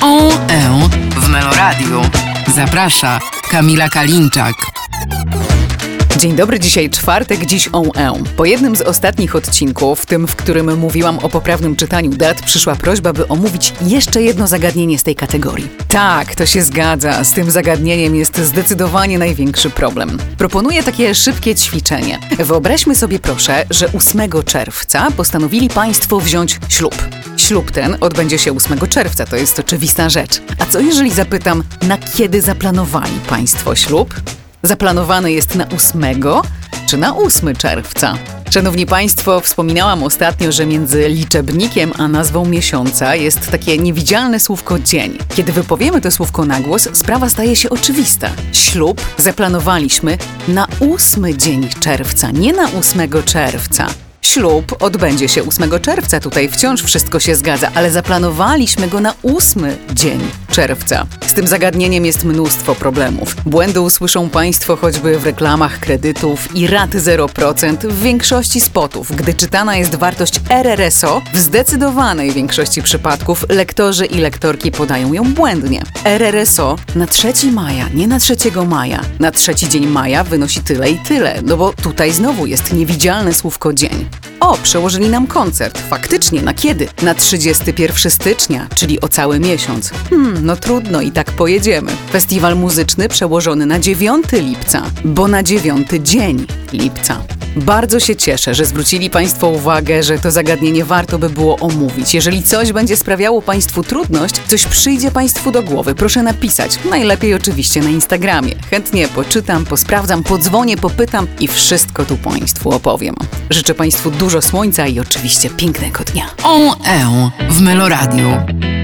w Meloradiu. Zaprasza Kamila Kalinczak. Dzień dobry, dzisiaj czwartek, dziś Po jednym z ostatnich odcinków, tym, w którym mówiłam o poprawnym czytaniu dat, przyszła prośba, by omówić jeszcze jedno zagadnienie z tej kategorii. Tak, to się zgadza, z tym zagadnieniem jest zdecydowanie największy problem. Proponuję takie szybkie ćwiczenie. Wyobraźmy sobie proszę, że 8 czerwca postanowili Państwo wziąć ślub. Ślub ten odbędzie się 8 czerwca, to jest oczywista rzecz. A co jeżeli zapytam, na kiedy zaplanowali Państwo ślub? Zaplanowane jest na 8 czy na 8 czerwca? Szanowni Państwo, wspominałam ostatnio, że między liczebnikiem a nazwą miesiąca jest takie niewidzialne słówko dzień. Kiedy wypowiemy to słówko na głos, sprawa staje się oczywista. Ślub zaplanowaliśmy na 8 dzień czerwca, nie na 8 czerwca. Ślub odbędzie się 8 czerwca, tutaj wciąż wszystko się zgadza, ale zaplanowaliśmy go na 8 dzień czerwca. Z tym zagadnieniem jest mnóstwo problemów. Błędy usłyszą Państwo choćby w reklamach kredytów i raty 0% w większości spotów. Gdy czytana jest wartość RRSO, w zdecydowanej większości przypadków lektorzy i lektorki podają ją błędnie. RRSO na 3 maja, nie na 3 maja. Na 3 dzień maja wynosi tyle i tyle, no bo tutaj znowu jest niewidzialne słówko dzień. O, przełożyli nam koncert. Faktycznie, na kiedy? Na 31 stycznia, czyli o cały miesiąc. No trudno, i tak pojedziemy. Festiwal muzyczny przełożony na 9 lipca, bo na 9 dzień lipca. Bardzo się cieszę, że zwrócili Państwo uwagę, że to zagadnienie warto by było omówić. Jeżeli coś będzie sprawiało Państwu trudność, coś przyjdzie Państwu do głowy, proszę napisać. Najlepiej oczywiście na Instagramie. Chętnie poczytam, posprawdzam, podzwonię, popytam i wszystko tu Państwu opowiem. Życzę Państwu dużo słońca i oczywiście pięknego dnia. w Meloradiu.